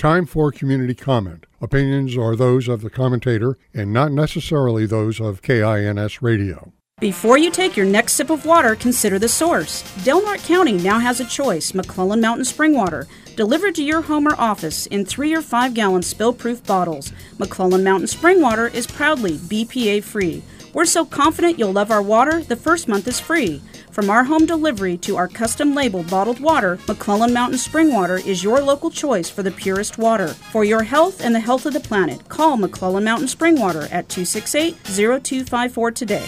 Time for community comment. Opinions are those of the commentator and not necessarily those of KINS Radio. Before you take your next sip of water, consider the source. Del Norte County now has a choice: McClellan Mountain Spring Water, delivered to your home or office in 3 or 5 gallon spill-proof bottles. McClellan Mountain Spring Water is proudly BPA-free. We're so confident you'll love our water, the first month is free. From our home delivery to our custom-labeled bottled water, McClellan Mountain Spring Water is your local choice for the purest water. For your health and the health of the planet, call McClellan Mountain Spring Water at 268-0254 today.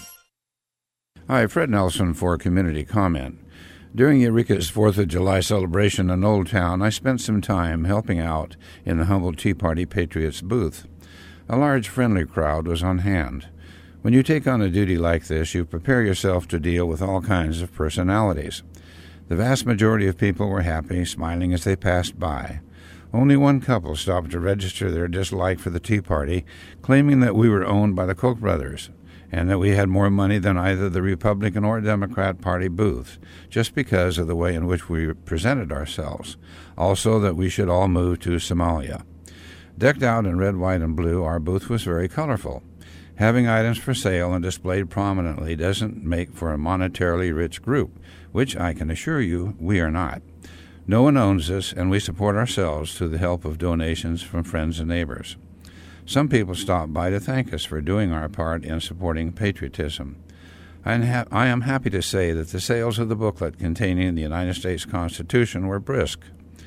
Hi, Fred Nelson for Community Comment. During Eureka's 4th of July celebration in Old Town, I spent some time helping out in the Humboldt Tea Party Patriots booth. A large, friendly crowd was on hand. When you take on a duty like this, you prepare yourself to deal with all kinds of personalities. The vast majority of people were happy, smiling as they passed by. Only one couple stopped to register their dislike for the Tea Party, claiming that we were owned by the Koch brothers, and that we had more money than either the Republican or Democrat Party booths, just because of the way in which we presented ourselves. Also, that we should all move to Somalia. Decked out in red, white, and blue, our booth was very colorful. Having items for sale and displayed prominently doesn't make for a monetarily rich group, which I can assure you we are not. No one owns us, and we support ourselves through the help of donations from friends and neighbors. Some people stopped by to thank us for doing our part in supporting patriotism. I am happy to say that the sales of the booklet containing the United States Constitution were brisk.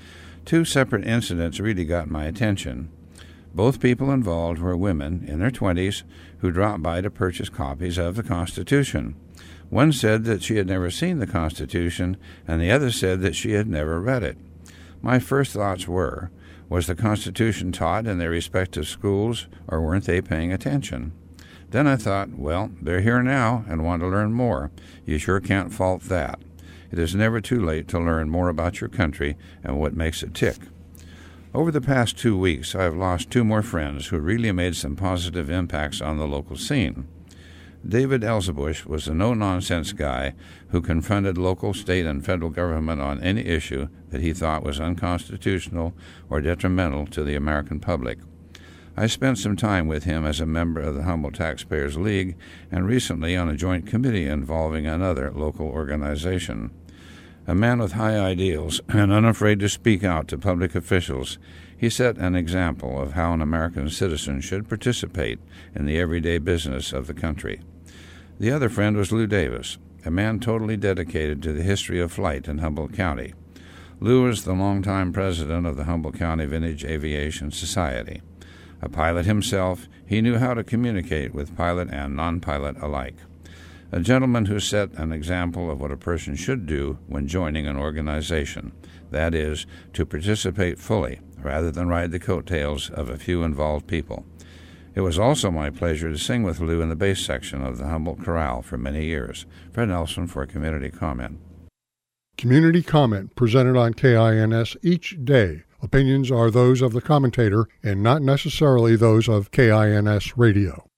2 separate incidents really got my attention. Both people involved were women in their 20s who dropped by to purchase copies of the Constitution. One said that she had never seen the Constitution, and the other said that she had never read it. My first thoughts were, was the Constitution taught in their respective schools, or weren't they paying attention? Then I thought, well, they're here now and want to learn more. You sure can't fault that. It is never too late to learn more about your country and what makes it tick. Over the past 2 weeks, I have lost 2 more friends who really made some positive impacts on the local scene. David Elzebush was a no-nonsense guy who confronted local, state, and federal government on any issue that he thought was unconstitutional or detrimental to the American public. I spent some time with him as a member of the Humboldt Taxpayers League and recently on a joint committee involving another local organization. A man with high ideals and unafraid to speak out to public officials, he set an example of how an American citizen should participate in the everyday business of the country. The other friend was Lou Davis, a man totally dedicated to the history of flight in Humboldt County. Lou was the longtime president of the Humboldt County Vintage Aviation Society. A pilot himself, he knew how to communicate with pilot and non-pilot alike. A gentleman who set an example of what a person should do when joining an organization, that is, to participate fully rather than ride the coattails of a few involved people. It was also my pleasure to sing with Lou in the bass section of the Humboldt Chorale for many years. Fred Nelson for Community Comment. Community comment presented on KINS each day. Opinions are those of the commentator and not necessarily those of KINS Radio.